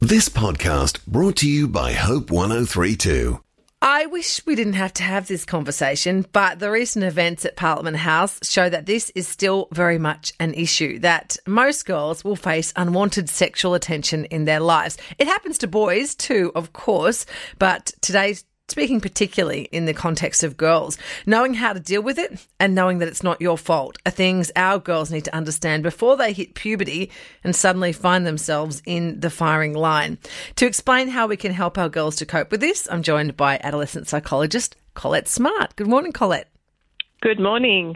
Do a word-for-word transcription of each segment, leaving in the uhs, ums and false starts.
This podcast brought to you by Hope one oh three two. I wish we didn't have to have this conversation, but the recent events at Parliament House show that this is still very much an issue, that most girls will face unwanted sexual attention in their lives. It happens to boys too, of course, but today's speaking particularly in the context of girls, knowing how to deal with it and knowing that it's not your fault are things our girls need to understand before they hit puberty and suddenly find themselves in the firing line. To explain how we can help our girls to cope with this, I'm joined by adolescent psychologist Colette Smart. Good morning, Colette. Good morning.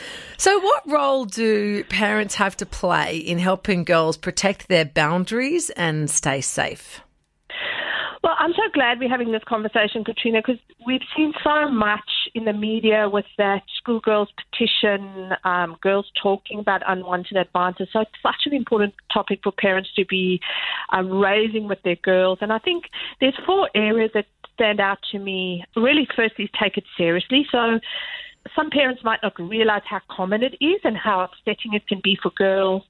So what role do parents have to play in helping girls protect their boundaries and stay safe? Well, I'm so glad we're having this conversation, Katrina, because we've seen so much in the media with that schoolgirls petition, um, girls talking about unwanted advances. So it's such an important topic for parents to be um, raising with their girls. And I think there's four areas that stand out to me. Really, firstly, take it seriously. So some parents might not realize how common it is and how upsetting it can be for girls.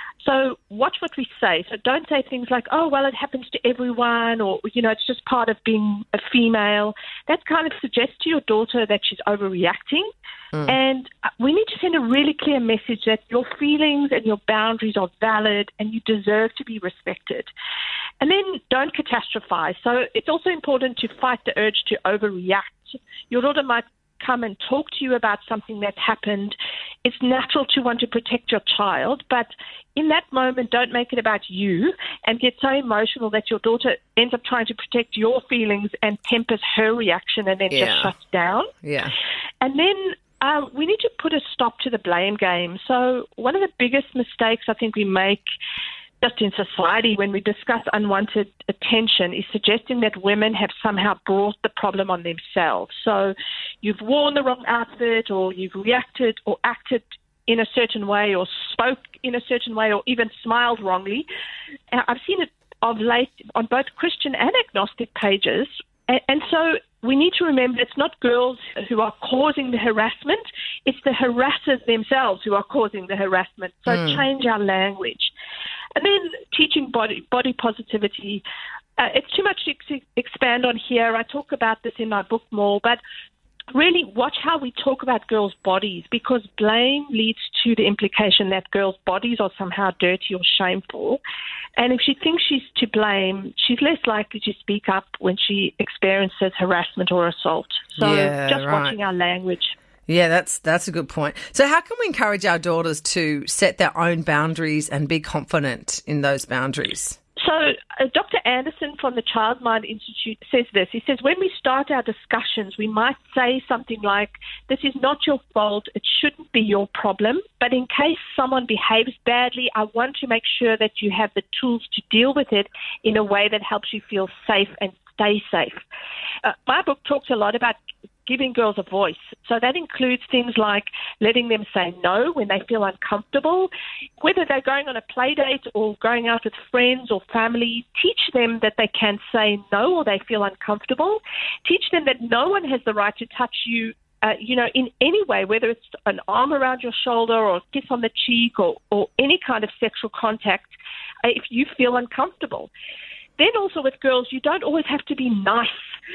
So watch what we say. So don't say things like, oh, well, it happens to everyone, or, you know, it's just part of being a female. That kind of suggests to your daughter that she's overreacting. Mm. And we need to send a really clear message that your feelings and your boundaries are valid and you deserve to be respected. And then don't catastrophize. So it's also important to fight the urge to overreact. Your daughter might come and talk to you about something that's happened. It's natural to want to protect your child, but in that moment, don't make it about you and get so emotional that your daughter ends up trying to protect your feelings and tempers her reaction and then yeah. just shuts down. Yeah. And then uh, we need to put a stop to the blame game. So one of the biggest mistakes I think we make just in society when we discuss unwanted attention is suggesting that women have somehow brought the problem on themselves. So you've worn the wrong outfit, or you've reacted or acted in a certain way, or spoke in a certain way, or even smiled wrongly. I've seen it of late on both Christian and agnostic pages. And so we need to remember it's not girls who are causing the harassment, it's the harassers themselves who are causing the harassment. So mm. change our language. And then teaching body body positivity. Uh, it's too much to ex- expand on here. I talk about this in my book more, but really watch how we talk about girls' bodies, because blame leads to the implication that girls' bodies are somehow dirty or shameful. And if she thinks she's to blame, she's less likely to speak up when she experiences harassment or assault. So yeah, just right. watching our language. Yeah, that's that's a good point. So how can we encourage our daughters to set their own boundaries and be confident in those boundaries? So uh, Doctor Anderson from the Child Mind Institute says this. He says, when we start our discussions, we might say something like, this is not your fault, it shouldn't be your problem, but in case someone behaves badly, I want to make sure that you have the tools to deal with it in a way that helps you feel safe and stay safe. Uh, my book talks a lot about giving girls a voice. So that includes things like letting them say no when they feel uncomfortable. Whether they're going on a play date or going out with friends or family, teach them that they can say no or they feel uncomfortable. Teach them that no one has the right to touch you, uh, you know, in any way, whether it's an arm around your shoulder or a kiss on the cheek or, or any kind of sexual contact, uh, if you feel uncomfortable. Then also with girls, you don't always have to be nice.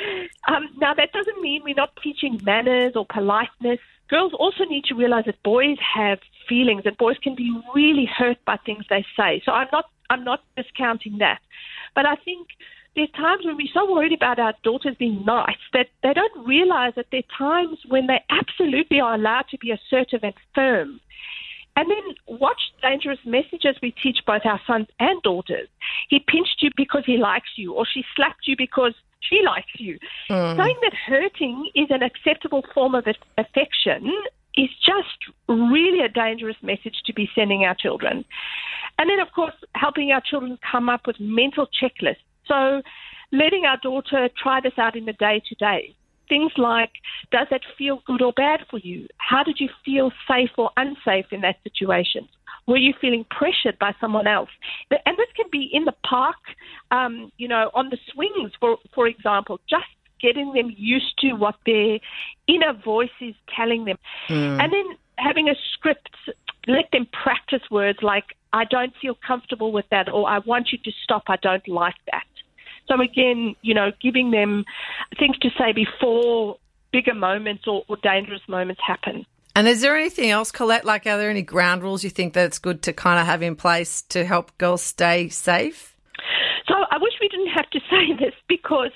Um, now, that doesn't mean we're not teaching manners or politeness. Girls also need to realize that boys have feelings and boys can be really hurt by things they say. So I'm not I'm not discounting that. But I think there's times when we're so worried about our daughters being nice that they don't realize that there are times when they absolutely are allowed to be assertive and firm. And then watch dangerous messages we teach both our sons and daughters. He pinched you because he likes you, or she slapped you because she likes you. Mm. Saying that hurting is an acceptable form of affection is just really a dangerous message to be sending our children. And then, of course, helping our children come up with mental checklists. So letting our daughter try this out in the day-to-day. Things like, does that feel good or bad for you? How did you feel safe or unsafe in that situation? Were you feeling pressured by someone else? And this can be in the park, um, you know, on the swings, for, for example, just getting them used to what their inner voice is telling them. Mm. And then having a script, let them practice words like, I don't feel comfortable with that, or I want you to stop, I don't like that. So again, you know, giving them things to say before bigger moments or, or dangerous moments happen. And is there anything else, Colette, like are there any ground rules you think that it's good to kind of have in place to help girls stay safe? So I wish we didn't have to say this, because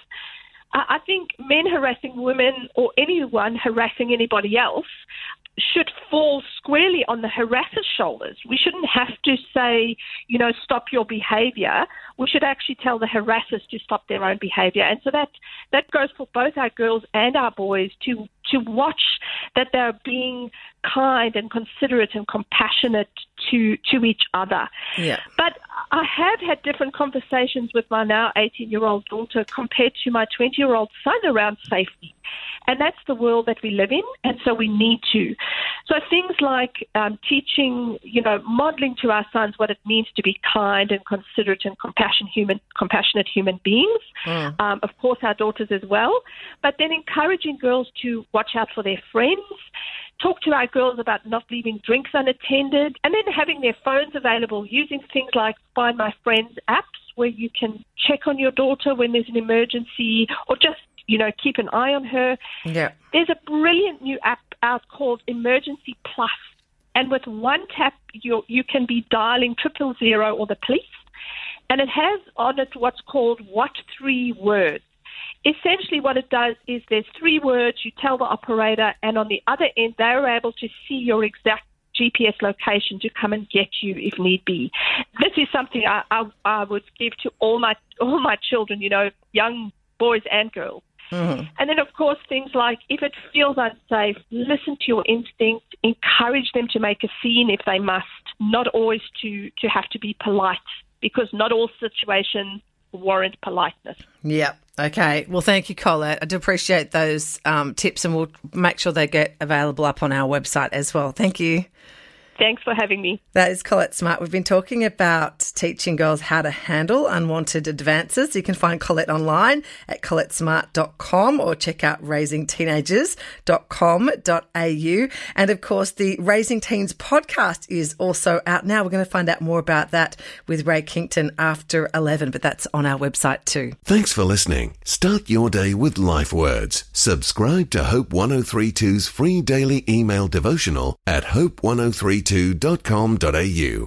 I think men harassing women or anyone harassing anybody else should fall squarely on the harasser's shoulders. We shouldn't have to say, you know, stop your behaviour. We should actually tell the harassers to stop their own behaviour. And so that that goes for both our girls and our boys to to watch that they're being kind and considerate and compassionate to to each other. Yeah. But I have had different conversations with my now eighteen-year-old daughter compared to my twenty-year-old son around safety. And that's the world that we live in, and so we need to. So things like um, teaching, you know, modelling to our sons what it means to be kind and considerate and compassion human, compassionate human beings. Mm. Um, of course, our daughters as well. But then encouraging girls to watch out for their friends, talk to our girls about not leaving drinks unattended, and then having their phones available, using things like Find My Friends apps where you can check on your daughter when there's an emergency, or just, you know, keep an eye on her. Yeah. There's a brilliant new app out called Emergency Plus, and with one tap, you you can be dialing triple zero or the police, and it has on it what's called What Three Words. Essentially what it does is there's three words, you tell the operator, and on the other end, they're able to see your exact G P S location to come and get you if need be. This is something I, I, I would give to all my all my children, you know, young boys and girls. Mm-hmm. And then, of course, things like if it feels unsafe, listen to your instinct, encourage them to make a scene if they must, not always to, to have to be polite, because not all situations warrant politeness. Yep. Okay. Well, thank you, Colette. I do appreciate those um, tips, and we'll make sure they get available up on our website as well. Thank you. Thanks for having me. That is Colette Smart. We've been talking about teaching girls how to handle unwanted advances. You can find Colette online at colette smart dot com or check out raising teenagers dot com dot a u. And, of course, the Raising Teens podcast is also out now. We're going to find out more about that with Ray Kington after eleven, but that's on our website too. Thanks for listening. Start your day with Life Words. Subscribe to Hope one oh three two's free daily email devotional at hope one oh three two dot com dot a u.